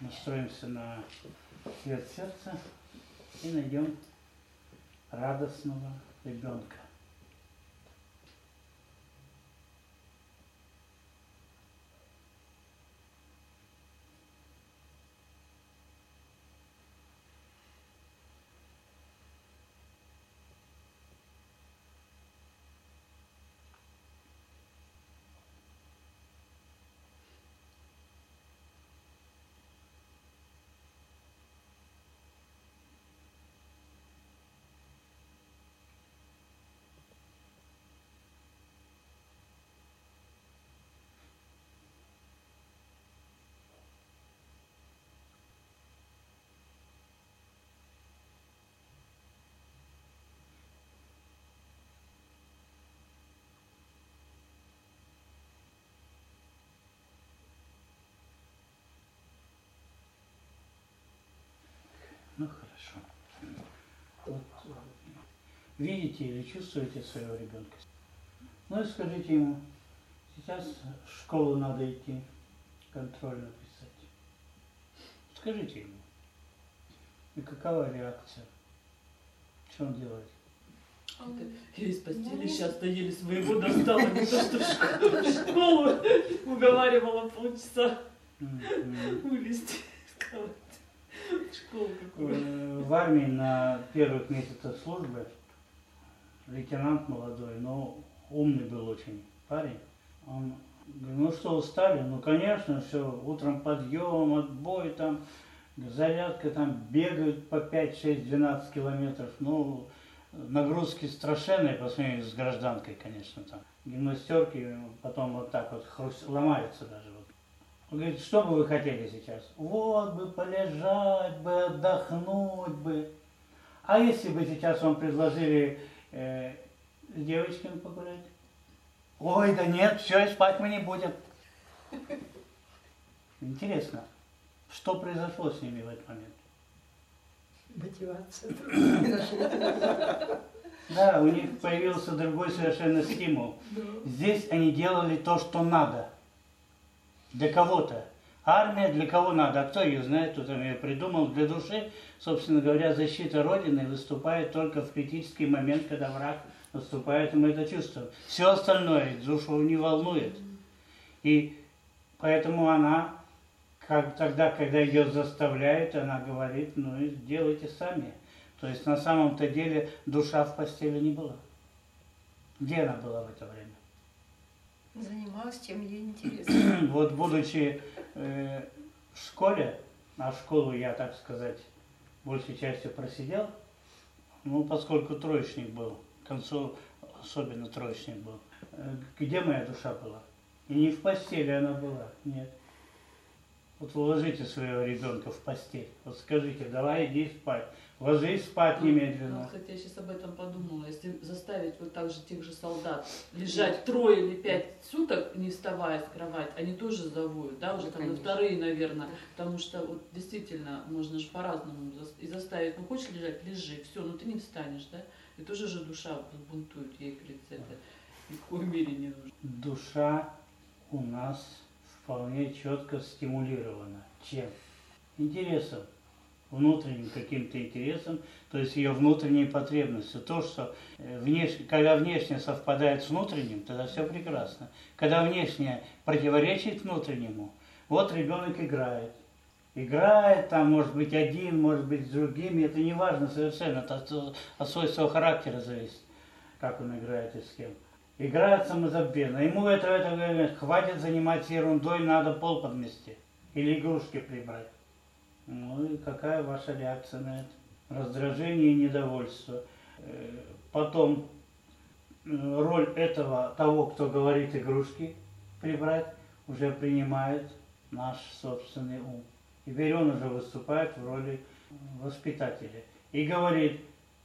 настроимся на свет сердца и найдем радостного ребенка. Ну хорошо. Вот, видите или чувствуете своего ребенка? Ну и скажите ему, сейчас в школу надо идти, контроль написать. Скажите ему. И какова реакция? Что он делает? Я из постели сейчас-то еле своего достала, не то что в школу уговаривала полчаса вылезти из кровати. Школу какую. В армии на первых месяцах службы лейтенант молодой, но умный был очень парень. Он говорит, ну что, устали? Ну конечно, все, утром подъем, отбой, там, зарядка, там бегают по 5, 6, 12 километров. Ну, нагрузки страшенные по сравнению с гражданкой, конечно, там. Гимнастерки потом вот так вот ломаются даже. Вот. Он говорит, что бы вы хотели сейчас? Вот бы полежать бы, отдохнуть бы. А если бы сейчас вам предложили с девочками погулять? Ой, да нет, все, спать мы не будем. Интересно, что произошло с ними в этот момент? Мотивация. Да, у них появился другой совершенно стимул. Здесь они делали то, что надо. Для кого-то. Армия для кого надо, а кто ее знает, кто там ее придумал. Для души, собственно говоря, защита Родины выступает только в критический момент, когда враг наступает, и мы это чувствуем. Все остальное душу не волнует. И поэтому она, тогда, когда ее заставляют, она говорит, ну и делайте сами. То есть на самом-то деле душа в постели не была. Где она была в это время? Занималась, чем ей интересно. Вот будучи в школе, а в школу я, так сказать, большей частью просидел, ну, поскольку троечник был, к концу особенно троечник был, где моя душа была? И не в постели она была, нет. Вот уложите своего ребенка в постель, вот скажите, давай иди спать, ложись спать немедленно. Ну, кстати, я сейчас об этом подумала. Если заставить вот так же тех же солдат лежать 3 или 5 суток, не вставая с кровати, они тоже завоют, да, уже там на вторые, наверное, потому что вот действительно можно же по-разному и заставить, ну хочешь лежать, лежи, все, ну ты не встанешь, да, и тоже же душа бунтует, ей говорится, это ни в коей мере не нужно. Душа у нас вполне четко стимулирована. Чем? Интересом. Внутренним каким-то интересом, то есть ее внутренней потребностью. То, что когда внешнее совпадает с внутренним, тогда все прекрасно. Когда внешнее противоречит внутреннему, вот ребенок играет. Играет, там может быть один, может быть с другими, это не важно совершенно, это от свойства характера зависит, как он играет и с кем. Играет самозабвенно. Ему это говорит, хватит заниматься ерундой, надо пол подмести или игрушки прибрать. Ну и какая ваша реакция на это? Раздражение и недовольство. Потом роль того, кто говорит игрушки прибрать, уже принимает наш собственный ум. Теперь он уже выступает в роли воспитателя. И говорит,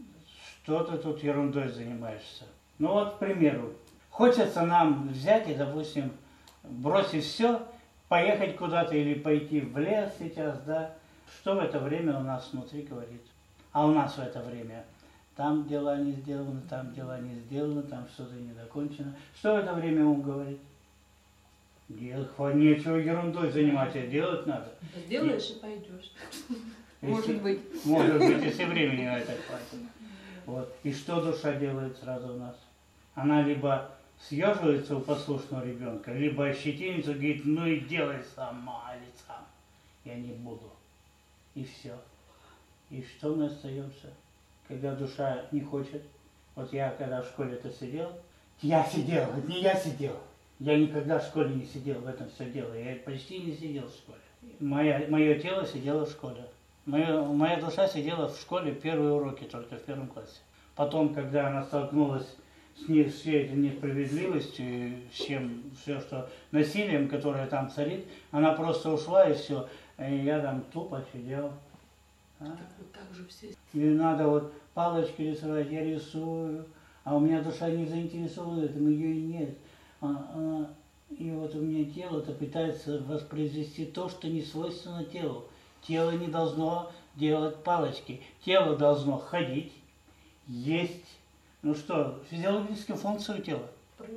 что ты тут ерундой занимаешься. Ну вот, к примеру, хочется нам взять и, допустим, бросить все, поехать куда-то или пойти в лес сейчас, да, что в это время у нас внутри говорит? А у нас в это время там дела не сделаны, там дела не сделаны, там что-то не докончено. Что в это время ум говорит? Нечего ерундой заниматься, делать надо. Сделаешь и пойдешь. Может быть. Может быть, если времени на это хватит. Вот. И что душа делает сразу у нас? Она либо съеживается у послушного ребенка, либо ощетинится и говорит, ну и делай сама или сам. Я не буду. И все. И что мы остаемся, когда душа не хочет? Вот я когда в школе-то сидел, я сидел, вот не я сидел. Я никогда в школе не сидел, в этом все дело. Я почти не сидел в школе. Мое тело сидело в школе. Моя душа сидела в школе первые уроки только в 1 классе. Потом, когда она столкнулась с всей этой несправедливостью, все, что насилием, которое там царит, она просто ушла и все. И я там тупо сидел. Так вот так же все. И надо вот палочки рисовать, я рисую, а у меня душа не заинтересована этим, ее и нет. И вот у меня тело-то пытается воспроизвести то, что не свойственно телу. Тело не должно делать палочки. Тело должно ходить, есть. Ну что, физиологические функции у тела.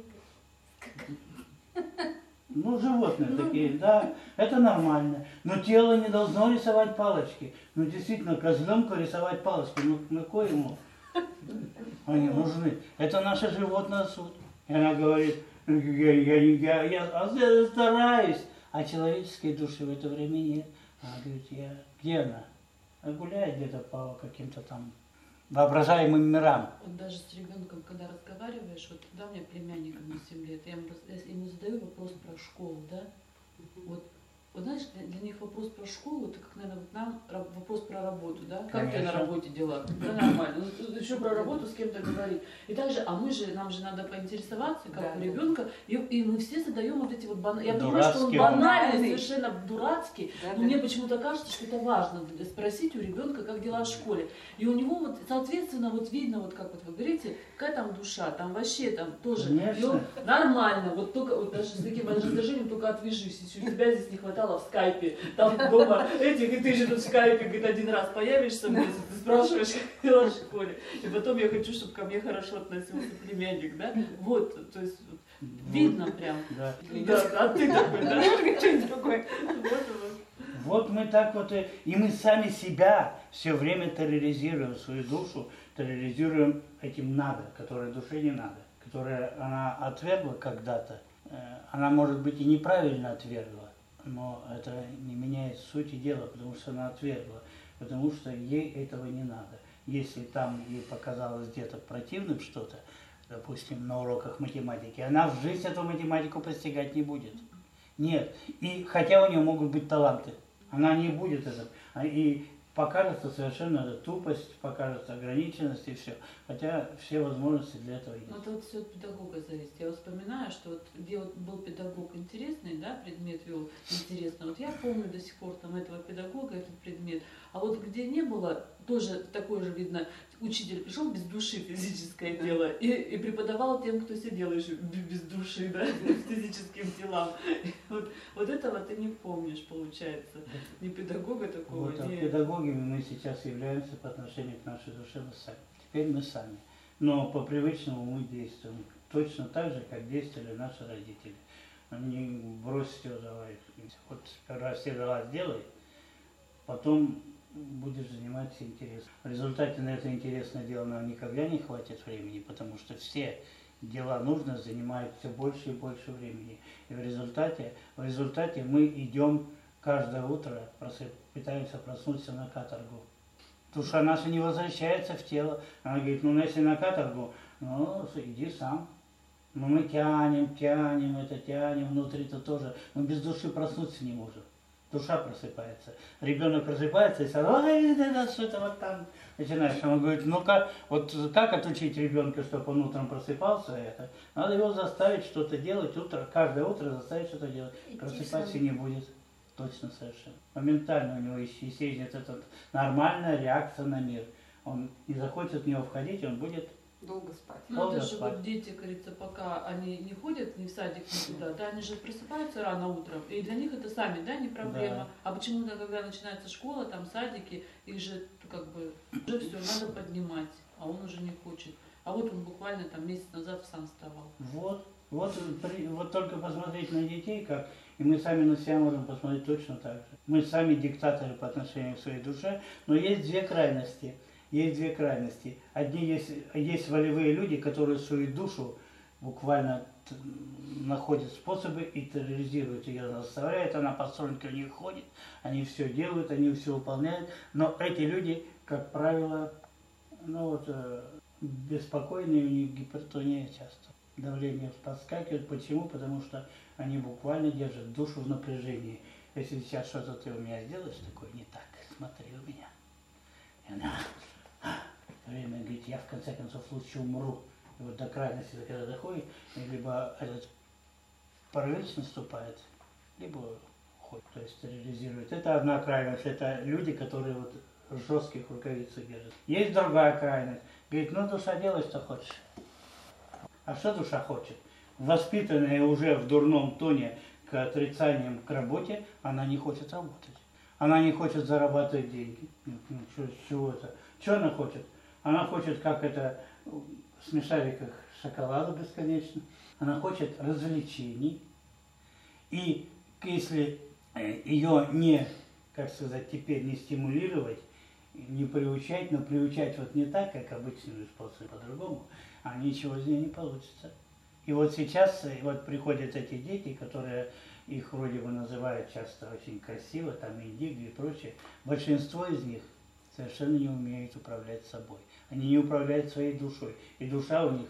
Ну, животные такие, да, это нормально. Но тело не должно рисовать палочки. Ну, действительно, козленку рисовать палочки, ну, на кой ему они нужны? Это наша животная суть. И она говорит, я стараюсь, а человеческой души в это время нет. Она говорит, где она? Она гуляет где-то по каким-то там воображаемым мирам. Вот даже с ребенком, когда разговариваешь, вот когда у меня племянник ему 7 лет, я ему задаю вопрос про школу, да? Вот знаешь, для них вопрос про школу, это как, наверное, вот нам вопрос про работу, да? Как у тебя на работе дела? Да нормально. Ну, еще про работу с кем-то говорить. И также, нам же надо поинтересоваться, как у ребенка, и мы все задаем вот эти вот банальные. Я понимаю, что он банальный, совершенно дурацкий, но мне почему-то кажется, что это важно спросить у ребенка, как дела в школе. И у него вот, соответственно, вот видно, вот как вот вы говорите, какая там душа, там вообще там тоже. И он нормально, вот только вот даже с таким раздражением только отвяжись, если у тебя здесь не хватает в скайпе, там дома этих, и ты же тут в скайпе, говорит, 1 раз появишься в месяц, ты спрашиваешь, как дела в школе. И потом я хочу, чтобы ко мне хорошо относился племянник, да? Вот, то есть видно прям. Да. А ты такой, да? Что-нибудь другое. Вот мы так вот, и мы сами себя все время терроризируем, свою душу, терроризируем этим надо, которое душе не надо, которое она отвергла когда-то. Она, может быть, и неправильно отвергла, но это не меняет сути дела, потому что она отвергла, потому что ей этого не надо. Если там ей показалось где-то противным что-то, допустим, на уроках математики, она в жизнь эту математику постигать не будет. Нет. И хотя у нее могут быть таланты, она не будет это. И покажется совершенно тупость, покажется ограниченность и все. Хотя все возможности для этого есть. Ну, это вот все от педагога зависит. Я вспоминаю, что вот, где вот был педагог интересный, да, предмет вел интересно. Вот я помню до сих пор там этого педагога, этот предмет. А вот где не было, тоже такой же, видно, учитель пришел без души, физическое дело, и преподавал тем, кто сидел еще без души, да, физическим телам. Вот этого ты не помнишь, получается. Ни педагога такого, вот, ни... педагогами мы сейчас являемся по отношению к нашей душе мы сами. Теперь мы сами. Но по привычному мы действуем. Точно так же, как действовали наши родители. Не брось все, давай. Вот сперва все дела сделай, потом будешь заниматься интересом. В результате на это интересное дело нам никогда не хватит времени, потому что все дела нужно занимают все больше и больше времени. И в результате мы идем каждое утро, пытаемся проснуться на каторгу. Душа наша не возвращается в тело. Она говорит, ну если на каторгу, ну иди сам. Но мы тянем, внутри-то тоже. Мы без души проснуться не можем. Душа просыпается. Ребенок просыпается и сразу, ой, что-то вот там начинаешь. Он говорит, ну-ка, вот как отучить ребенка, чтобы он утром просыпался, это? Надо его заставить что-то делать, каждое утро заставить что-то делать. Просыпаться не будет. Точно совершенно. Моментально у него исчезнет эта нормальная реакция на мир. Он не захочет в него входить, он будет долго спать. Ну, это же вот дети, говорится, пока они не ходят ни в садик, ни куда, да, они же просыпаются рано утром, и для них это сами, да, не проблема. Да. А почему-то, когда начинается школа, там садики, их же как бы уже все надо поднимать, а он уже не хочет. А вот он буквально там месяц назад сам вставал. Вот. Вот, вот только посмотреть на детей, как, и мы сами на себя можем посмотреть точно так же. Мы сами диктаторы по отношению к своей душе, но есть две крайности. Есть две крайности. Одни есть волевые люди, которые свою душу буквально находят способы и терроризируют ее, заставляют, она по струнке у них ходит, они все делают, они все выполняют, но эти люди, как правило, ну вот, беспокойные, у них гипертония часто. Давление подскакивает. Почему? Потому что они буквально держат душу в напряжении. Если сейчас что-то ты у меня сделаешь такое не так, смотри у меня. И она время говорит, я в конце концов лучше умру. И вот до крайности, когда доходит, либо этот паралич наступает, либо уходит, то есть терроризирует. Это одна крайность, это люди, которые вот в жестких рукавицах держат. Есть другая крайность. Говорит, ну душа, делай, что хочешь. А что душа хочет? Воспитанная уже в дурном тоне к отрицаниям к работе, она не хочет работать. Она не хочет зарабатывать деньги. С чего это? Что она хочет? Она хочет, как это, в смешариках шоколада бесконечно. Она хочет развлечений. И если ее не, как сказать, теперь не стимулировать, не приучать, но приучать вот не так, как обычными способами, по-другому, а ничего из нее не получится. И вот сейчас вот приходят эти дети, которые их вроде бы называют часто очень красиво, там индиго и прочее. Большинство из них совершенно не умеют управлять собой. Они не управляют своей душой. И душа у них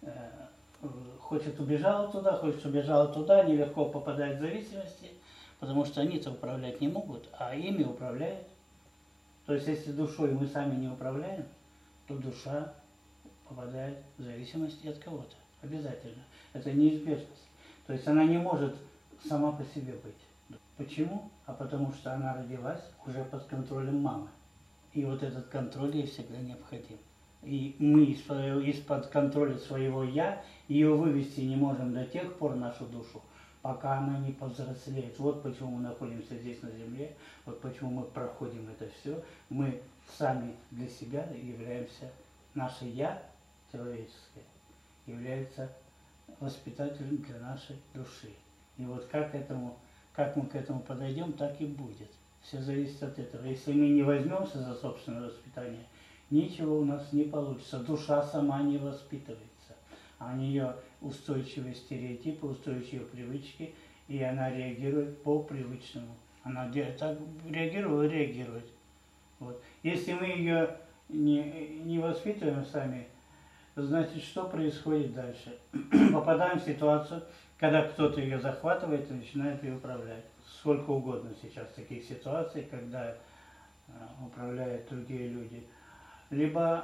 хочет убежала туда, они легко попадают в зависимости, потому что они-то управлять не могут, а ими управляют. То есть если душой мы сами не управляем, то душа попадает в зависимости от кого-то. Обязательно. Это неизбежность. То есть она не может сама по себе быть. Почему? А потому что она родилась уже под контролем мамы. И вот этот контроль ей всегда необходим. И мы из-под контроля своего «я» ее вывести не можем до тех пор, нашу душу, пока она не повзрослеет. Вот почему мы находимся здесь на земле, вот почему мы проходим это все. Мы сами для себя являемся, наше «я» человеческое является воспитателем для нашей души. И вот как мы к этому подойдем, так и будет. Все зависит от этого. Если мы не возьмемся за собственное воспитание, ничего у нас не получится. Душа сама не воспитывается. А у нее устойчивые стереотипы, устойчивые привычки, и она реагирует по привычному. Она так реагирует. Вот. Если мы ее не воспитываем сами, значит, что происходит дальше? Попадаем в ситуацию, когда кто-то ее захватывает и начинает ее управлять. Сколько угодно сейчас таких ситуаций, когда управляют другие люди. Либо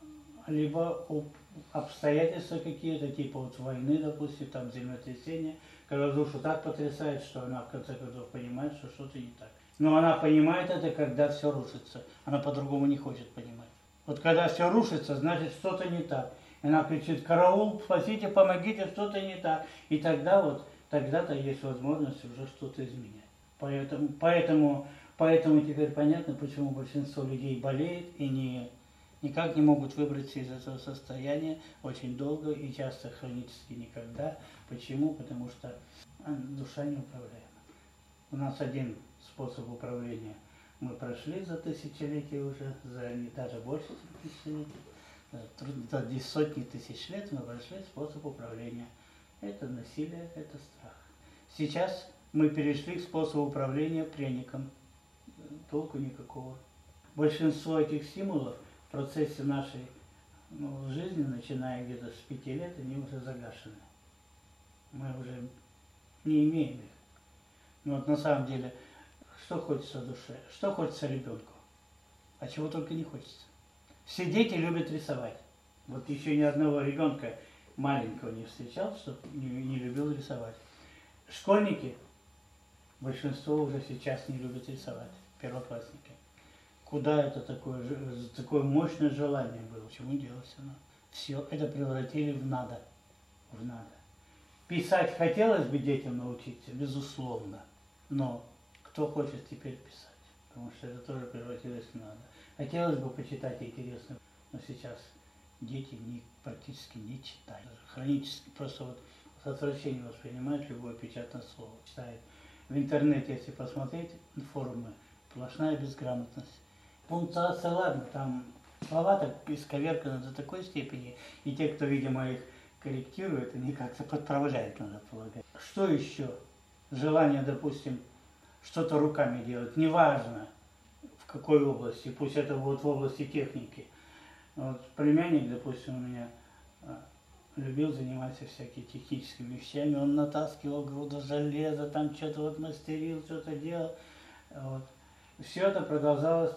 обстоятельства какие-то, типа вот войны, допустим, там землетрясения, когда душу так потрясает, что она в конце концов понимает, что что-то не так. Но она понимает это, когда все рушится. Она по-другому не хочет понимать. Вот когда все рушится, значит что-то не так. И она кричит: караул, спасите, помогите, что-то не так. И тогда-то есть возможность уже что-то изменять. Поэтому теперь понятно, почему большинство людей болеет и никак не могут выбраться из этого состояния очень долго и часто хронически никогда. Почему? Потому что душа неуправляема. У нас один способ управления мы прошли за тысячелетия уже, даже больше тысячелетий, за сотни тысяч лет мы прошли способ управления. Это насилие, это страх. Сейчас мы перешли к способу управления пряником. Толку никакого. Большинство этих стимулов в процессе нашей жизни, начиная где-то с 5 лет, они уже загашены. Мы уже не имеем их. Но вот на самом деле, что хочется душе, что хочется ребенку, а чего только не хочется. Все дети любят рисовать. Вот еще ни одного ребенка маленького не встречал, что не любил рисовать. Школьники, большинство уже сейчас не любят рисовать, первоклассники. Куда это такое мощное желание было? Чему делось оно? Все это превратили в надо. Писать хотелось бы детям научиться, безусловно. Но кто хочет теперь писать? Потому что это тоже превратилось в надо. Хотелось бы почитать интересно, но сейчас дети практически не читают. Хронически, просто вот с отвращением воспринимает любое печатное слово, читает. В интернете, если посмотреть форумы, сплошная безграмотность. Пунктуация, ладно, там слова так исковерканы до такой степени, и те, кто, видимо, их корректирует, они как-то подправляют, надо полагать. Что еще? Желание, допустим, что-то руками делать, неважно в какой области, пусть это будет в области техники. Вот племянник, допустим, у меня любил заниматься всякими техническими вещами, он натаскивал груду железа, там что-то вот мастерил, что-то делал. Вот. Все это продолжалось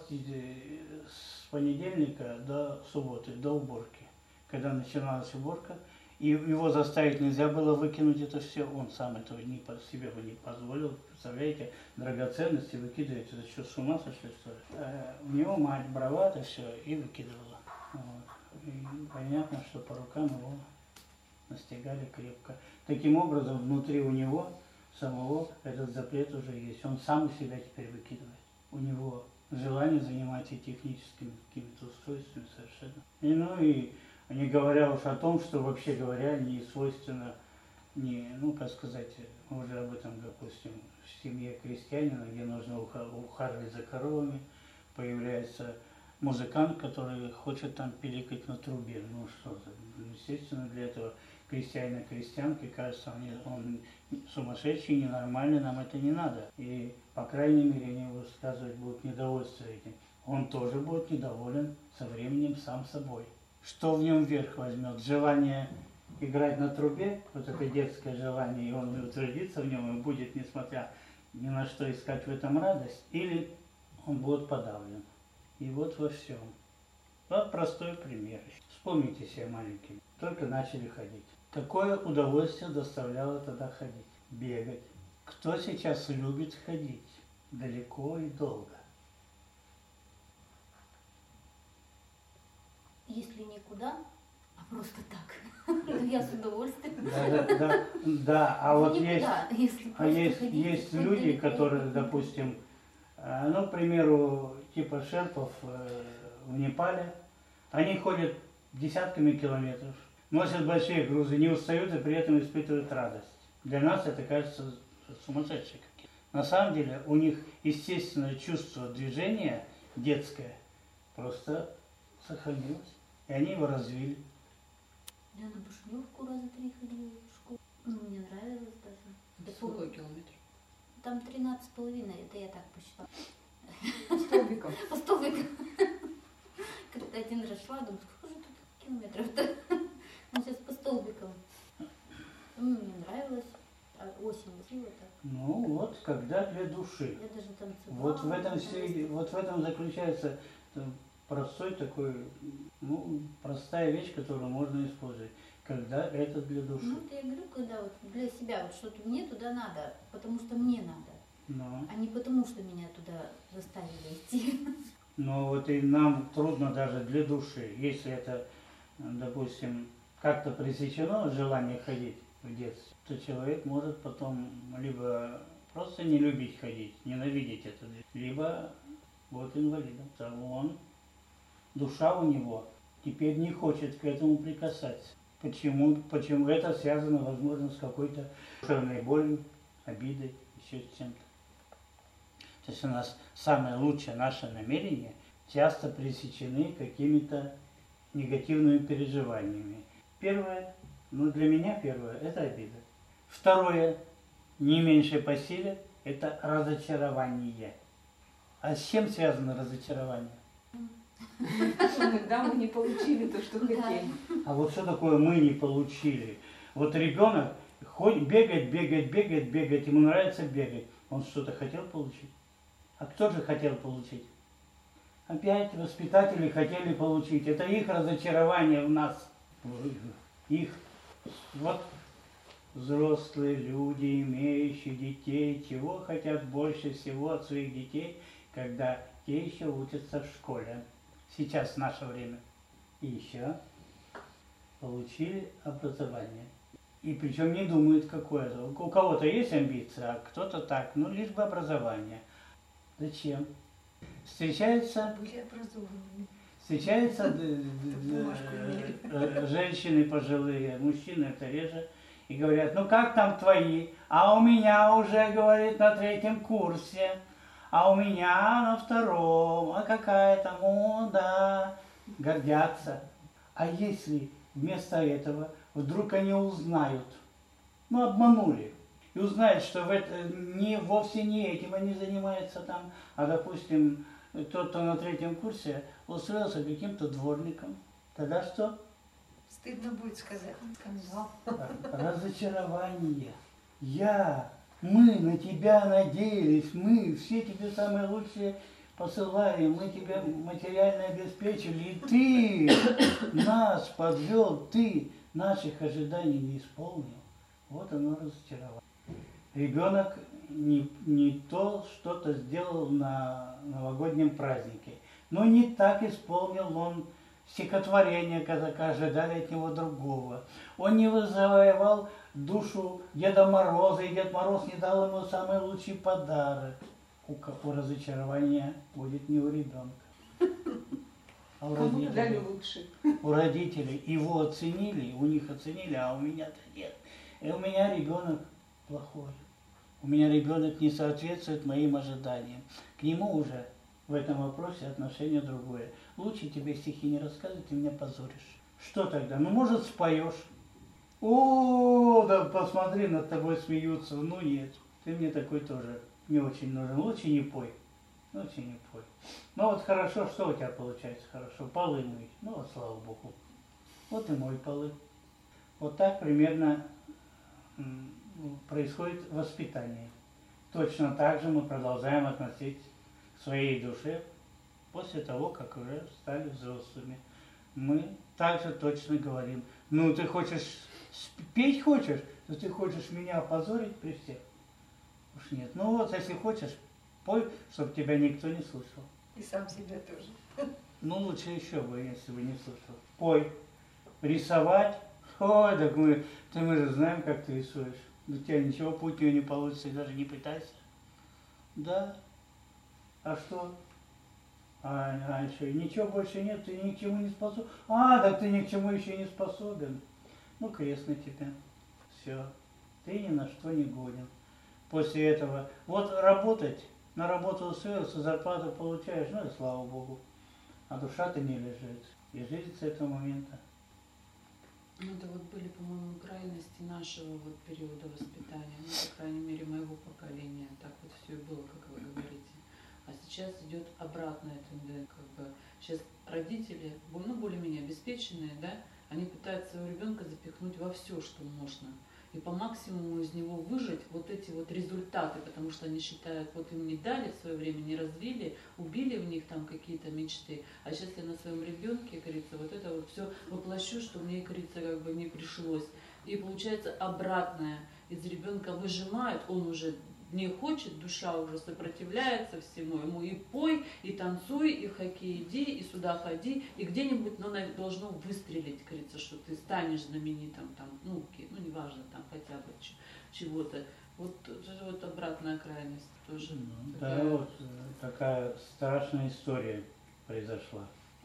с понедельника до субботы, до уборки. Когда начиналась уборка, и его заставить нельзя было выкинуть это все, он сам этого себе бы не позволил. Представляете, драгоценности выкидывать, это что, с ума сошли, что ли? У него мать брала это все и выкидывала. Вот. И понятно, что по рукам его настигали крепко. Таким образом, внутри у него самого этот запрет уже есть. Он сам у себя теперь выкидывает. У него желание заниматься техническими какими-то устройствами совершенно. И, ну и не говоря уж о том, что вообще говоря, не свойственно, не, ну как сказать, мы уже об этом, допустим, в семье крестьянина, где нужно ухаживать за коровами, появляется музыкант, который хочет там пиликать на трубе. Ну что за, естественно, для этого крестьянина, крестьянки, кажется, он сумасшедший, ненормальный, нам это не надо. И, по крайней мере, они высказывать будут недовольство этим. Он тоже будет недоволен со временем сам собой. Что в нем верх возьмет? Желание играть на трубе, вот это детское желание, и он утвердится в нем и будет, несмотря ни на что, искать в этом радость, или он будет подавлен. И вот во всем. Вот простой пример. Вспомните себя маленькими. Только начали ходить. Какое удовольствие доставляло тогда ходить? Бегать. Кто сейчас любит ходить? Далеко и долго. Если никуда, а просто так, то я с удовольствием. Да, а вот Если есть люди, которые, допустим, ну, к примеру, типа шерпов в Непале, они ходят десятками километров, носят большие грузы, не устают и при этом испытывают радость. Для нас это кажется сумасшедшим. На самом деле у них естественное чувство движения детское просто сохранилось, и они его развили. Я на Бушневку раза 3 ходила в школу. Мне нравилось даже. Сколько километров? Там 13,5, это я так посчитала. Столбиком. По столбикам. Как-то один раз шла, думаю, сколько же тут километров-то? Ну, сейчас по столбикам. Мне нравилось. Осенью сила так. Ну вот, когда для души. Я даже танцевала. Вот в этом заключается простой такой, ну, простая вещь, которую можно использовать. Когда это для души. Ну, это я говорю, когда вот для себя вот что-то мне туда надо, потому что мне надо. Но. А не потому, что меня туда заставили идти. Но вот и нам трудно даже для души. Если это, допустим, как-то пресечено желание ходить в детстве, то человек может потом либо просто не любить ходить, ненавидеть это, либо будет инвалидом. Он, душа у него теперь не хочет к этому прикасаться. Почему? Почему это связано, возможно, с какой-то душевной болью, обидой, еще с чем-то. То есть у нас самое лучшее наше намерение часто пресечены какими-то негативными переживаниями. Первое, ну для меня первое, это обида. Второе, не меньше по силе, это разочарование. А с чем связано разочарование? Иногда мы не получили то, что хотели. А вот что такое мы не получили? Вот ребенок бегает, ему нравится бегать. Он что-то хотел получить? А кто же хотел получить? Опять воспитатели хотели получить. Это их разочарование в нас. Их. Вот взрослые люди, имеющие детей, чего хотят больше всего от своих детей, когда те еще учатся в школе. Сейчас в наше время. И еще получили образование. И причем не думают, какое это. У кого-то есть амбиция, а кто-то так. Ну, лишь бы образование. Зачем? Встречаются женщины пожилые, мужчины это реже, И говорят, ну как там твои? А у меня уже, говорит, на 3-м курсе. А у меня на 2-м. А какая там? О, да. Гордятся. А если вместо этого вдруг они узнают, ну обманули, и узнают, что вовсе не этим они занимаются там, а, допустим, тот, кто на 3-м курсе, устроился каким-то дворником, тогда что? Стыдно будет сказать. Скандал. Разочарование. Мы на тебя надеялись, мы все тебе самые лучшие посылаем, мы тебя материально обеспечили, и ты нас подвел, ты наших ожиданий не исполнил. Вот оно разочарование. Ребенок не то что-то сделал на новогоднем празднике, но не так исполнил он стихотворение, как ожидали от него другого. Он не завоевал душу Деда Мороза, и Дед Мороз не дал ему самый лучший подарок. У разочарования будет не у ребенка, а у Кому-то дали родителей. лучше. У родителей его оценили, у них оценили, а у меня-то нет. И у меня ребенок плохой. У меня ребенок не соответствует моим ожиданиям. К нему уже в этом вопросе отношение другое. Лучше тебе стихи не рассказывать, ты меня позоришь. Что тогда? Ну, может, споешь. О, да посмотри, над тобой смеются. Ну, нет, ты мне такой тоже не очень нужен. Лучше не пой. Лучше не пой. Ну, вот хорошо, что у тебя получается хорошо? Полы мыть. Ну, вот слава Богу. Вот и мой полы. Вот так примерно происходит воспитание. Точно так же мы продолжаем относиться к своей душе после того, как уже стали взрослыми. Мы также точно говорим, ну ты хочешь, петь хочешь, то ты хочешь меня опозорить при всех? Уж нет. Ну вот, если хочешь, пой, чтобы тебя никто не слышал. И сам себя тоже. Ну лучше еще бы, если бы не слышал. Пой. Рисовать. Ой, так мы же знаем, как ты рисуешь. У тебя ничего путнего не получится, даже не пытайся. Да. А что? А еще ничего больше нет, ты ни к чему не способен. А, да ты ни к чему еще не способен. Ну, крест на тебя. Все. Ты ни на что не годен. После этого, вот работать, на работу устроился, зарплату получаешь, ну и слава Богу. А душа-то не лежит. И жизнь с этого момента. Ну, это вот были, по-моему, крайности нашего вот периода воспитания, ну, по крайней мере, моего поколения. Так вот все и было, как вы говорите. А сейчас идет обратная тенденция. Как бы сейчас родители, ну, более-менее обеспеченные, да, они пытаются своего ребенка запихнуть во все, что можно. И по максимуму из него выжать вот эти вот результаты, потому что они считают, вот им не дали в свое время, не развили, убили в них там какие-то мечты. А сейчас я на своем ребенке, говорится, вот это вот все воплощу, что мне, говорится, как бы не пришлось. И получается обратное. Из ребенка выжимают, он уже не хочет, душа уже сопротивляется всему, ему и пой, и танцуй, и в хоккей иди, и сюда ходи, и где-нибудь должно выстрелить, говорится, что ты станешь знаменитым, там, ну неважно, там хотя бы чего-то. Вот обратная крайность тоже. Ну, такая. да, вот такая страшная история произошла.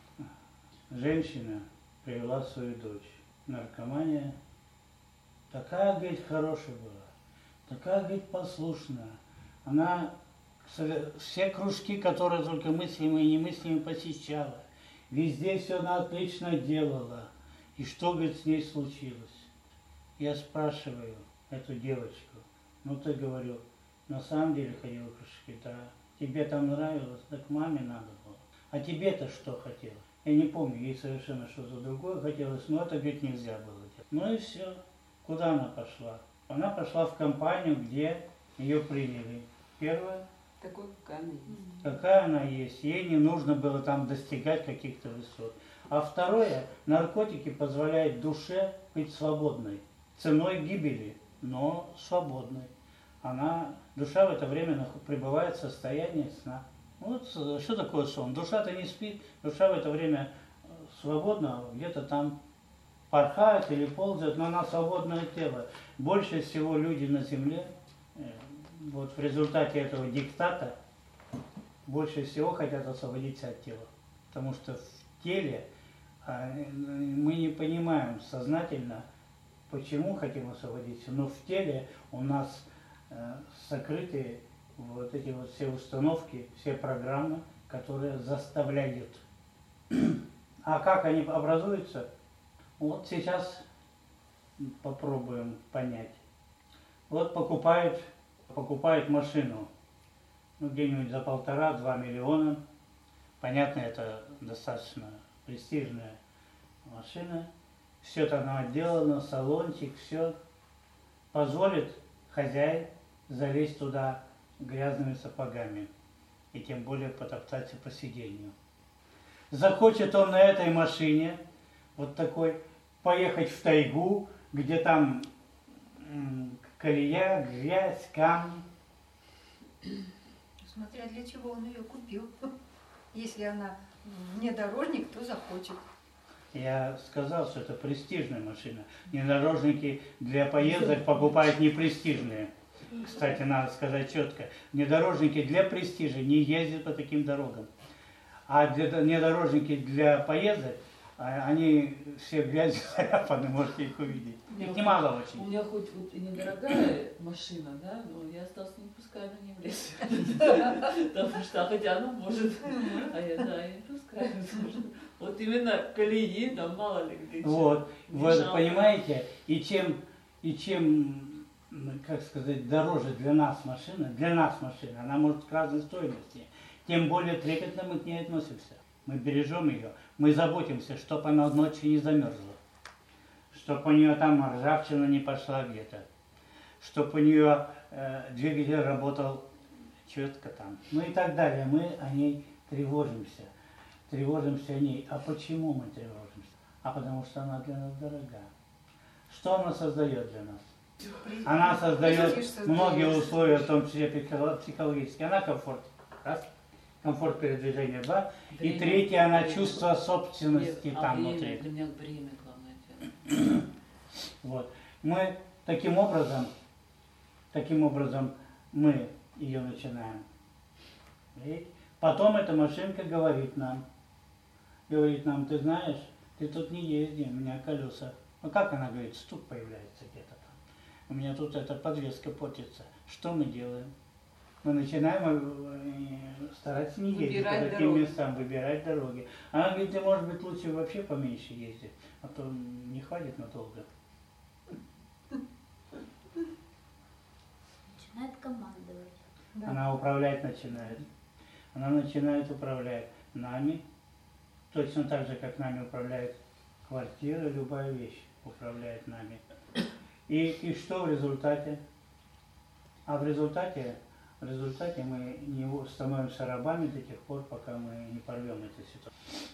Женщина привела свою дочь. Наркомания. Такая, говорит, хорошая была. Такая, говорит, послушная. Она все кружки, которые только мыслимые и немыслимые, посещала. Везде все она отлично делала. И что, говорит, с ней случилось? Я спрашиваю эту девочку. Ну, ты, говорю, на самом деле ходила в кружки, да. Тебе там нравилось, так маме надо было. А тебе-то что хотелось? Я не помню, ей совершенно что-то другое хотелось, но это, говорит, нельзя было делать. Ну и все. Куда она пошла? Она пошла в компанию, где ее приняли. Первое, Такой, какая она есть. какая она есть. Ей не нужно было там достигать каких-то высот. А второе, наркотики позволяют душе быть свободной. Ценой гибели, но свободной. Душа в это время пребывает в состоянии сна. Вот что такое сон? Душа-то не спит, душа в это время свободна, где-то там порхает или ползает, но она свободное тело. Больше всего люди на земле, вот в результате этого диктата, больше всего хотят освободиться от тела. Потому что в теле мы не понимаем сознательно, почему хотим освободиться, но в теле у нас сокрыты вот эти вот все установки, все программы, которые заставляют. А как они образуются? Вот сейчас попробуем понять. Вот покупают машину, ну, где-нибудь за 1,5–2 миллиона. Понятно, это достаточно престижная машина. Все там отделано, салончик, все. Позволит хозяин залезть туда грязными сапогами и тем более потоптаться по сиденью. Захочет он на этой машине, вот такой, поехать в тайгу, где там колея, грязь, камни. Смотря для чего он ее купил. Если она внедорожник, то захочет. Я сказал, что это престижная машина. Внедорожники для поездок покупают не престижные. Кстати, надо сказать четко. Внедорожники для престижа не ездят по таким дорогам. А внедорожники для поездок, они все грязью заляпаны, можете их увидеть. Их немало очень. У меня хоть вот и недорогая машина, да, но я остался не пускаю на нее в лес. Потому что, хотя она может, а я, да, я не пускаю. Вот именно колеи, там мало ли где. Вот, вы понимаете, и чем, как сказать, дороже для нас машина, она может к разной стоимости, тем более трепетно мы к ней относимся. Мы бережем ее, мы заботимся, чтобы она ночью не замерзла, чтобы у нее там ржавчина не пошла где-то, чтобы у нее двигатель работал четко там, ну и так далее. Мы о ней тревожимся о ней. А почему мы тревожимся? А потому что она для нас дорога. Что она создает для нас? Она создает многие условия, в том числе психологические. Она комфорт. Раз. Комфорт передвижения. Два. И третье, она чувство собственности там внутри. Для меня бремя главное дело. Вот. Мы таким образом мы ее начинаем. И потом эта машинка говорит нам, ты знаешь, ты тут не езди, у меня колеса. Ну как она говорит, стук появляется где-то там. У меня тут эта подвеска портится. Что мы делаем? Мы начинаем стараться не ездить по таким местам, выбирать дороги. Она говорит, ты, может быть, лучше вообще поменьше ездить, а то не хватит надолго. Начинает командовать. Да. Она управлять начинает. Она начинает управлять нами, точно так же, как нами управляет квартира, любая вещь управляет нами. И что в результате? А в результате мы не становимся рабами до тех пор, пока мы не порвем эту ситуацию.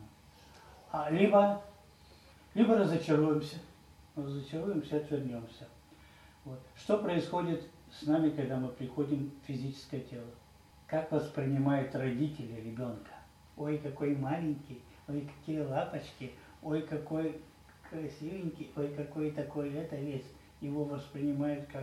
Либо разочаруемся, отвернемся. Вот. Что происходит с нами, когда мы приходим в физическое тело? Как воспринимают родители ребенка? Ой, какой маленький, ой, какие лапочки, ой, какой красивенький, ой, какой такой это весь. Его воспринимают как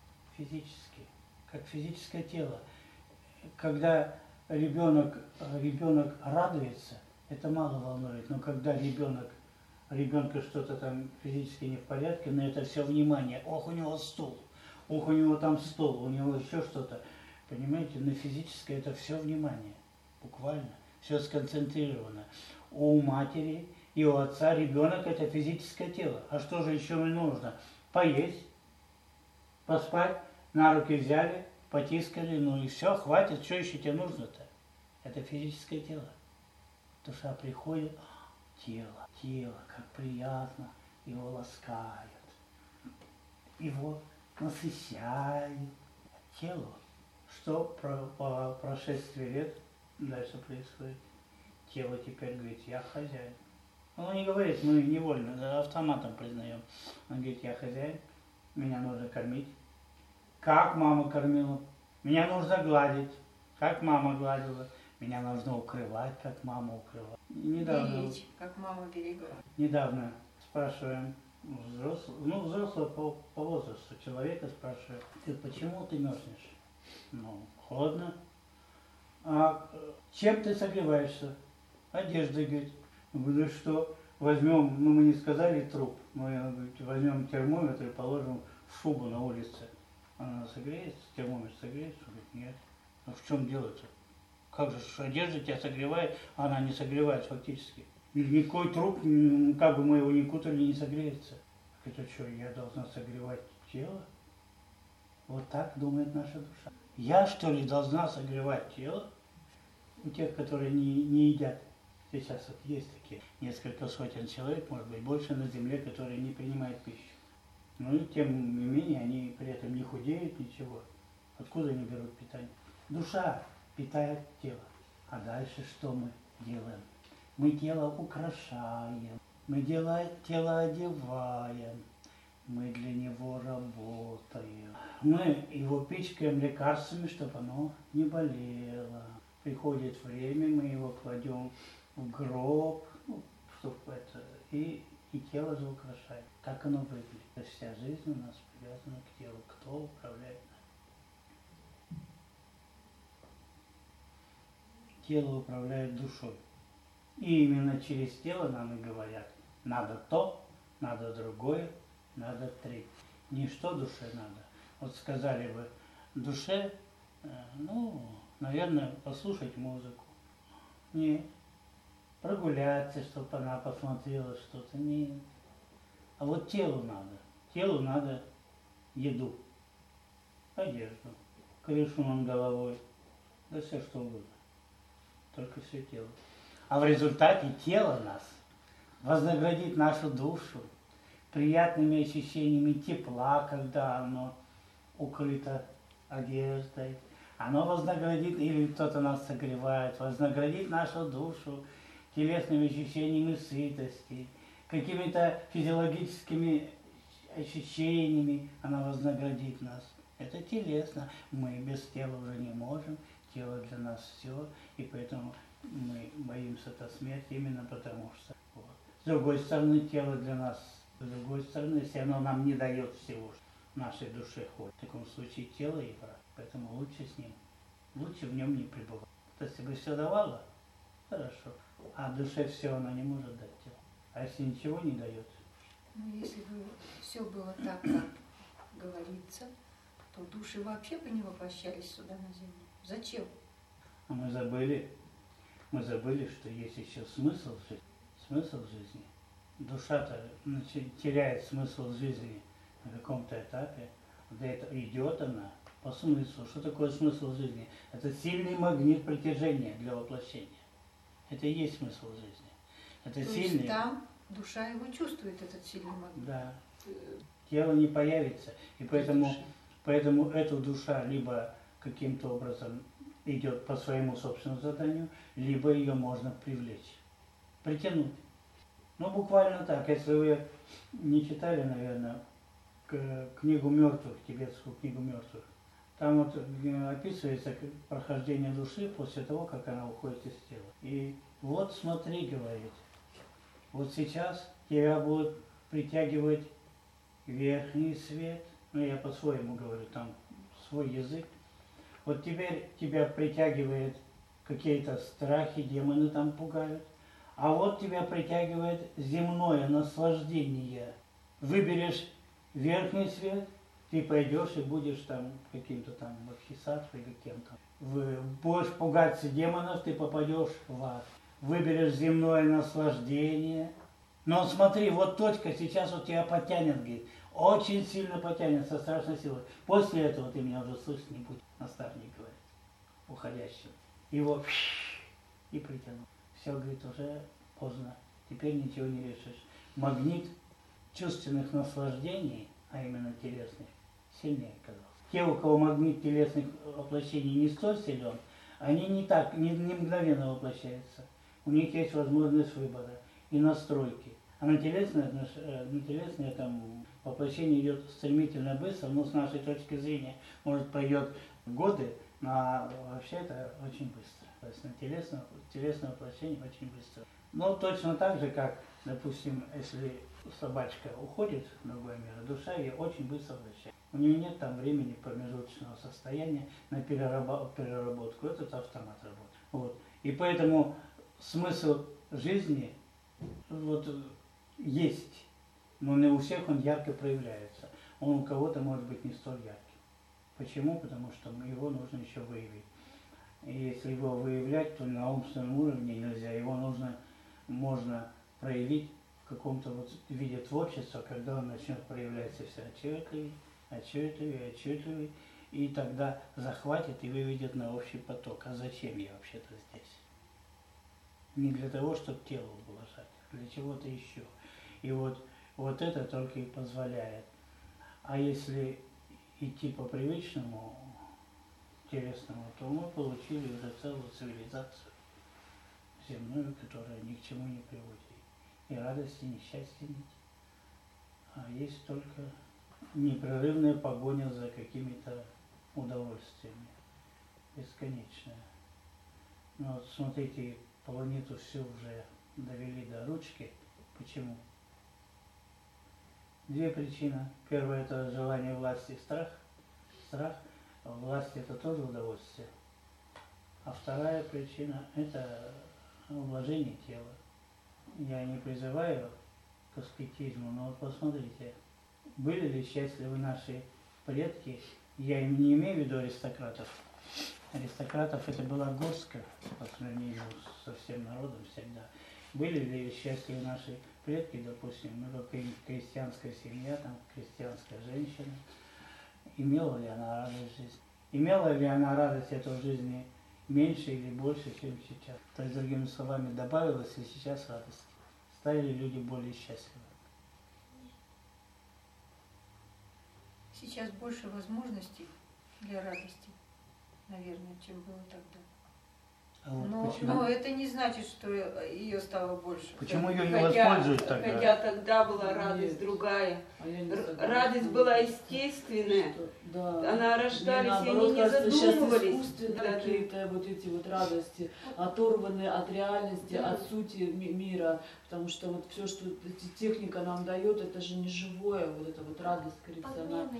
физическое тело. Когда ребенок радуется, это мало волнует, но когда ребенка что-то там физически не в порядке, но это все внимание. Ох, у него стул, ох, у него там стол, у него еще что-то. Понимаете, на физическое это все внимание, буквально, все сконцентрировано. У матери и у отца ребенок это физическое тело. А что же еще мне нужно? Поесть, поспать, на руки взяли, потискали, ну и все, хватит, что еще тебе нужно-то? Это физическое тело. Душа приходит, тело, как приятно, его ласкают, его насыщают. Тело. Что по прошествии лет дальше происходит? Тело теперь говорит, я хозяин. Он не говорит, мы невольно, автоматом признаем. Он говорит, я хозяин, меня нужно кормить. Как мама кормила? Меня нужно гладить. Как мама гладила? Меня нужно укрывать, как мама укрывала. Беречь, как мама берегла. Недавно спрашиваем взрослого по возрасту человека, спрашиваю, ты почему ты мерзнешь? Ну, холодно. А чем ты согреваешься? Одеждой, говорит. Я говорю, что? возьмем, ну мы не сказали труп, мы возьмем термометр и положим в шубу на улице. Она согреется, термометр согреется? Он говорит, нет. Ну в чем дело-то? Как же одежда тебя согревает, а она не согревает фактически. Никакой труп, как бы мы его ни кутали, не согреется. Это что, я должна согревать тело? Вот так думает наша душа. Я, что ли, должна согревать тело? У тех, которые не едят. Сейчас вот есть такие несколько сотен человек, может быть, больше на земле, которые не принимают пищу. Ну и тем не менее, они при этом не худеют, ничего. Откуда они берут питание? Душа питает тело. А дальше что мы делаем? Мы тело украшаем, мы тело одеваем, мы для него работаем. Мы его пичкаем лекарствами, чтобы оно не болело. Приходит время, мы его кладем в гроб, ну, чтобы это, и тело же украшаем. Как оно выглядит? То есть вся жизнь у нас привязана к телу. Кто управляет нами? Тело управляет душой. И именно через тело нам и говорят, надо то, надо другое, надо третье. Не что душе надо. Вот сказали бы душе, ну, наверное, послушать музыку. Нет. Прогуляться, чтобы она посмотрела что-то. Нет. А вот телу надо. Телу надо еду, одежду, крышу над головой, да все что угодно. Только все тело. А в результате тело нас вознаградит нашу душу приятными ощущениями тепла, когда оно укрыто одеждой. Оно вознаградит, или кто-то нас согревает, вознаградит нашу душу телесными ощущениями сытости, какими-то физиологическими ощущениями она вознаградит нас. Это телесно. Мы без тела уже не можем. Тело для нас все, и поэтому мы боимся-то смерти именно потому что. Вот. С другой стороны, тело для нас, с другой стороны, если оно нам не дает всего, что в нашей душе ходит, в таком случае тело и враг. Поэтому лучше с ним, лучше в нем не пребывать. То есть, если бы все давало, хорошо, а душе все она не может дать тело. А если ничего не дает? Ну, если бы все было так, как говорится, то души вообще бы не воплощались сюда на землю. Зачем? А мы забыли, что есть еще смысл в жизни. Смысл в жизни. Душа-то теряет смысл жизни на каком-то этапе. До этого идет она по смыслу. Что такое смысл жизни? Это сильный магнит притяжения для воплощения. Это и есть смысл жизни. Это То сильный. есть там душа его чувствует, этот сильный магнит. Да. Тело не появится. И поэтому эта душа либо каким-то образом идет по своему собственному заданию, либо ее можно привлечь, притянуть. Ну, буквально так. Если вы не читали, наверное, книгу мертвых, тибетскую книгу мертвых, там вот описывается прохождение души после того, как она уходит из тела. И вот смотри, говорит, вот сейчас тебя будут притягивать верхний свет, ну я по-своему говорю, там свой язык. Вот теперь тебя притягивает какие-то страхи, демоны там пугают. А вот тебя притягивает земное наслаждение. Выберешь верхний свет, ты пойдешь и будешь там каким-то там бодхисаттвой или кем-то. Будешь пугаться демонов, ты попадешь в ад. Выберешь земное наслаждение. Но смотри, вот точка сейчас вот тебя потянет, говорит. Очень сильно потянет, со страшной силой. После этого ты меня уже слышать не будешь, наставник говорит, уходящим. Его и притянул. Все, говорит, уже поздно, теперь ничего не решишь. Магнит чувственных наслаждений, а именно телесных, сильнее оказался. Те, у кого магнит телесных воплощений не столь силен, они не мгновенно воплощаются. У них есть возможность выбора и настройки. А на телесное там воплощение идет стремительно быстро, но с нашей точки зрения, может, пройдет годы, но вообще это очень быстро. То есть на телесное воплощение очень быстро. Но точно так же, как, допустим, если собачка уходит в другой мир, душа ее очень быстро возвращается. У нее нет там времени промежуточного состояния на переработку. Этот автомат работает. Вот. И поэтому смысл жизни Вот есть, но не у всех он ярко проявляется. Он у кого-то может быть не столь яркий. Почему? Потому что его нужно еще выявить. И если его выявлять, то на умственном уровне нельзя. Его можно проявить в каком-то вот виде творчества, когда он начнет проявляться все отчетливее, и тогда захватит и выведет на общий поток. А зачем я вообще-то здесь? Не для того, чтобы тело ублажать, а для чего-то еще. И вот это только и позволяет. А если идти по привычному, интересному, то мы получили уже целую цивилизацию земную, которая ни к чему не приводит. И радости, ни счастья нет. А есть только непрерывная погоня за какими-то удовольствиями. Бесконечная. Но вот смотрите, планету всю уже довели до ручки. Почему? Две причины. Первая – это желание власти и страх. Страх. Власть – это тоже удовольствие. А вторая причина – это ублажение тела. Я не призываю к аскетизму, но вот посмотрите, были ли счастливы наши предки, я им не имею в виду аристократов. Аристократов это была горстка по сравнению со всем народом всегда. Были ли счастливы наши предки, допустим, ну как крестьянская семья, там крестьянская женщина, имела ли она радость в жизни? Имела ли она радость эту в жизни меньше или больше, чем сейчас? То есть, другими словами, добавилось ли сейчас радости? Стали люди более счастливы? Сейчас больше возможностей для радости, наверное, чем было тогда. А вот Но это не значит, что ее стало больше. Почему ее не воспользуют тогда? Хотя тогда была радость другая. Радость была естественная. Да. Она рождались, и наоборот, они не кажется, задумывались. Сейчас искусственные какие-то вот эти вот радости, оторванные от реальности, от сути мира. Потому что вот все, что техника нам дает, это же не живое, вот эта вот радость, говорится, она...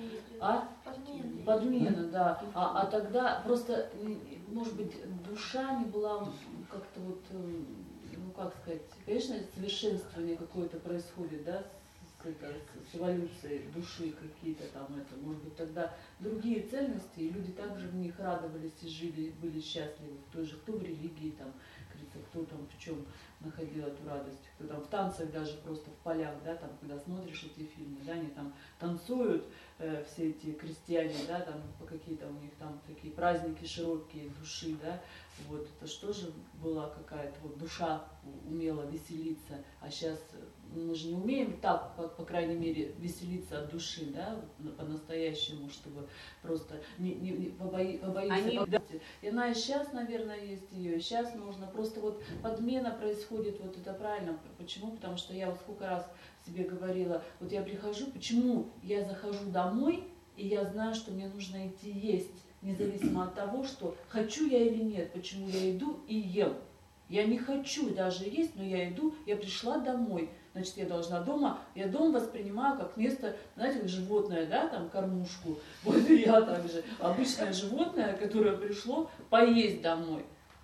Подмена, да. А тогда просто, может быть, душа не была как-то вот, ну как сказать, конечно, совершенствование какое-то происходит, да, с эволюцией души какие-то там, это, может быть, тогда другие ценности, и люди также в них радовались и жили, были счастливы, в той же, кто в религии, там, говорится, кто там в чем находил эту радость, кто там в танцах даже просто в полях, да, там, когда смотришь эти фильмы, да, они там танцуют, все эти крестьяне, да, там какие-то у них там такие праздники широкие души, да, вот, это что же была какая-то вот душа умела веселиться, а сейчас мы же не умеем так, по крайней мере, веселиться от души, да, по-настоящему, чтобы просто не побоиться. И она и сейчас, наверное, есть ее, и сейчас нужно, просто вот подмена происходит, вот это правильно. Почему? Потому что я вот сколько раз себе говорила, вот я прихожу, почему я захожу домой, и я знаю, что мне нужно идти есть, независимо от того, что хочу я или нет, почему я иду и ем. Я не хочу даже есть, но я иду, я пришла домой. Значит, я должна дома, я дом воспринимаю как место, знаете, как животное, да, там, кормушку. Вот и я также. Обычное животное, которое пришло поесть домой.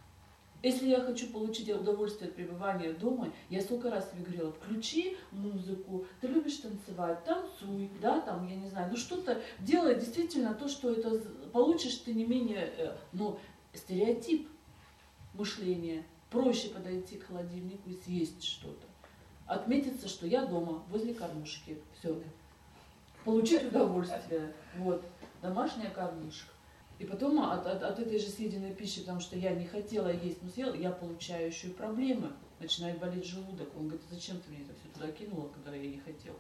Если я хочу получить удовольствие от пребывания дома, я сколько раз себе говорила, включи музыку, ты любишь танцевать, танцуй, да, там, я не знаю, ну что-то делай действительно то, что это получишь ты не менее, но стереотип мышления. Проще подойти к холодильнику и съесть что-то. Отметиться, что я дома, возле кормушки. Все. Получить удовольствие. Вот. Домашняя кормушка. И потом от этой же съеденной пищи, потому что я не хотела есть, но съела, я получаю еще и проблемы. Начинает болеть желудок. Он говорит, зачем ты мне это все туда кинула, когда я не хотела?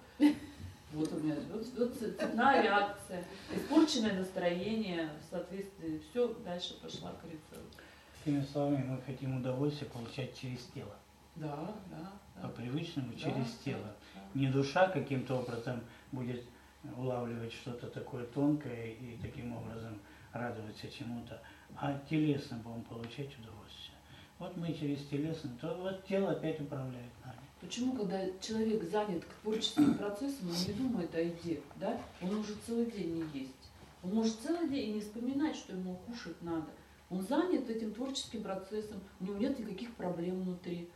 Вот у меня вот цепная реакция. Испорченное настроение, в соответствии, все, дальше пошла, говорится. Теми словами, мы хотим удовольствие получать через тело. Да. По привычному, Да, через тело. да. Не душа каким-то образом будет улавливать что-то такое тонкое и таким образом радоваться чему-то, а телесно будем получать удовольствие. Вот мы через телесно, то вот тело опять управляет нами. Почему, когда человек занят творческим процессом, он не думает о еде, да? Он может целый день не есть. Он может целый день и не вспоминать, что ему кушать надо. Он занят этим творческим процессом, у него нет никаких проблем внутри.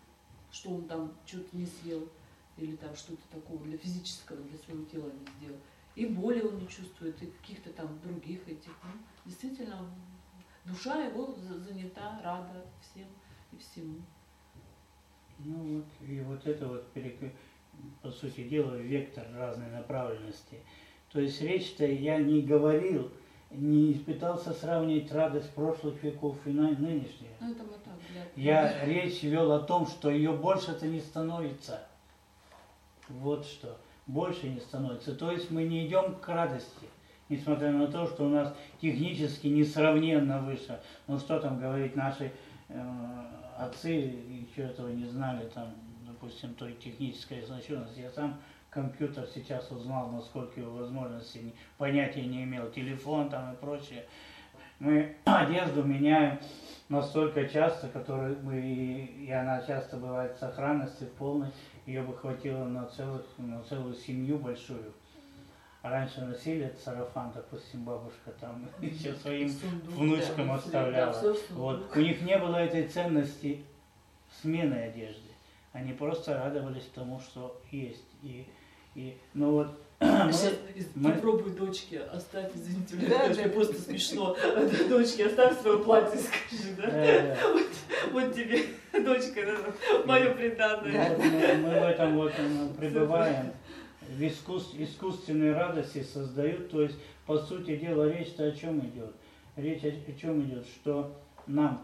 что он там что-то не съел, или там что-то такого для физического, для своего тела не сделал. И боли он не чувствует, и каких-то там других этих. Ну, действительно, душа его занята, рада всем и всему. Ну вот, и вот это вот, по сути дела, вектор разной направленности. То есть речь-то я не говорил, не пытался сравнивать радость прошлых веков и нынешние. Ну, это мы так, Я речь вел о том, что ее больше-то не становится. Вот что. Больше не становится. То есть мы не идем к радости, несмотря на то, что у нас технически несравненно выше. Ну что там говорить, наши отцы еще этого не знали, там, допустим, той технической значимости. Я сам компьютер сейчас узнал, насколько его возможностей, понятия не имел, телефон там и прочее. Мы одежду меняем настолько часто, и она часто бывает в сохранности, в полной, ее бы хватило на целую семью большую. А раньше носили этот сарафан, допустим, бабушка там еще своим внучкам оставляла. Вот. У них не было этой ценности смены одежды. Они просто радовались тому, что есть. Ну вот, сейчас попробуй дочке, оставь, извините, мне просто смешно. Дочке, оставь свое платье, скажи, да? Вот тебе, дочка, мое преданное. Мы в этом вот пребываем. В искусственной радости создают, то есть, по сути дела, речь-то о чем идет? Речь о чем идет? Что нас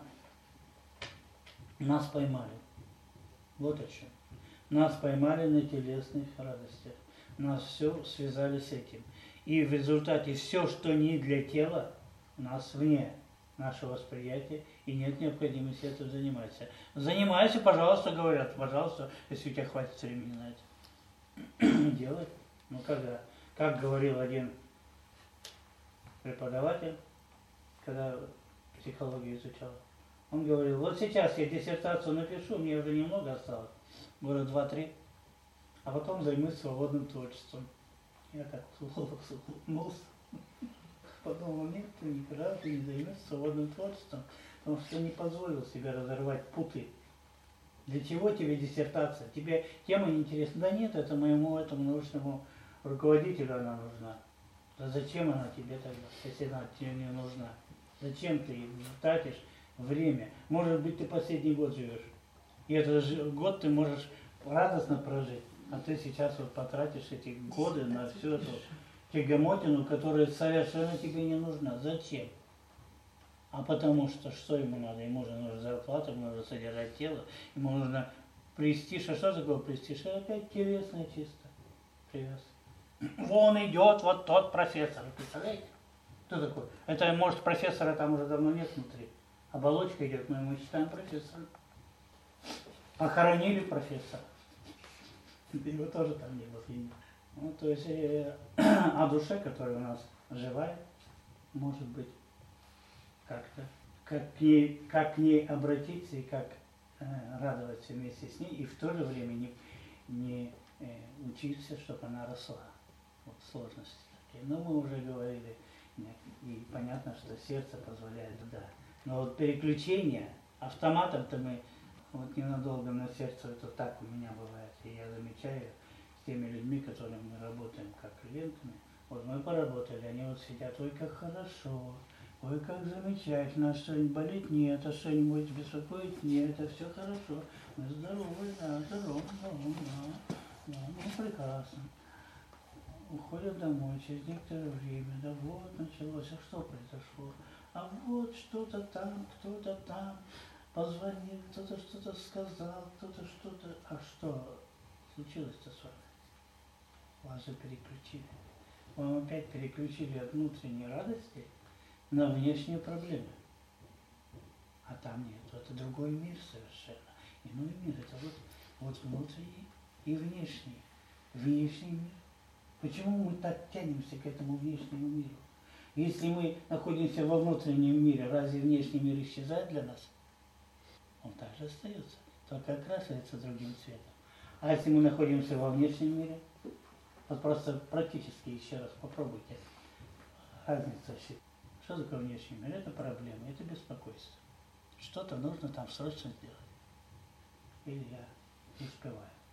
поймали. Вот о чем. Нас поймали на телесных радостях. Нас все связали с этим. И в результате все, что не для тела, у нас вне нашего восприятия, и нет необходимости этим заниматься. Занимайся, пожалуйста, говорят, пожалуйста, если у тебя хватит времени на это. Делать. Ну когда, как говорил один преподаватель, когда психологию изучал, он говорил, вот сейчас я диссертацию напишу, мне уже немного осталось, года 2-3, а потом займусь свободным творчеством. Я так улыбнулся, подумал, нет, ты никогда не займешься свободным творчеством, потому что не позволил себе разорвать путы. Для чего тебе диссертация? Тебе тема не интересна? Да нет, это этому научному руководителю она нужна. Да зачем она тебе тогда, если она тебе не нужна? Зачем ты тратишь время? Может быть, ты последний год живешь. И этот год ты можешь радостно прожить. А ты сейчас вот потратишь эти годы на всю эту тягомотину, которая совершенно тебе не нужна. Зачем? А потому что ему надо? Ему же нужна зарплата, ему нужно содержать тело, ему нужно престиж. А что такое престиж? Это опять телесное чисто. Привез. Вон идет вот тот профессор. Представляете? Кто такой? Это, может, профессора там уже давно нет внутри. Оболочка идет, но мы считаем профессором. Похоронили профессора. Его тоже там не было. Ну, то есть о душе, которая у нас живая, может быть, как-то, как к ней обратиться и как радоваться вместе с ней, и в то же время не учиться, чтобы она росла. Вот сложности такие. Но мы уже говорили, и понятно, что сердце позволяет, да. Но вот переключение, автоматом-то мы вот ненадолго на сердце, это так у меня бывает, и я замечаю с теми людьми, с которыми мы работаем как клиентами, вот мы поработали, они вот сидят, ой, как хорошо, ой, как замечательно, а что-нибудь болит? Нет, а что-нибудь беспокоит? Нет, это все хорошо, мы здоровы, да, здоровы, да, ну прекрасно. Уходят домой через некоторое время, да вот началось, а что произошло? А вот что-то там, кто-то там позвонил, кто-то что-то сказал, кто-то что-то. А что случилось-то с вами? Вас же переключили. Вам опять переключили от внутренней радости на внешние проблемы. А там нет, это другой мир совершенно. Иной мир, это вот внутренний и внешний. Внешний мир. Почему мы так тянемся к этому внешнему миру? Если мы находимся во внутреннем мире, разве внешний мир исчезает для нас? Он также остается, только окрашивается другим цветом. А если мы находимся во внешнем мире, вот просто практически еще раз попробуйте разницу. Что такое внешний мир? Это проблема, это беспокойство. Что-то нужно там срочно сделать. Или я успеваем.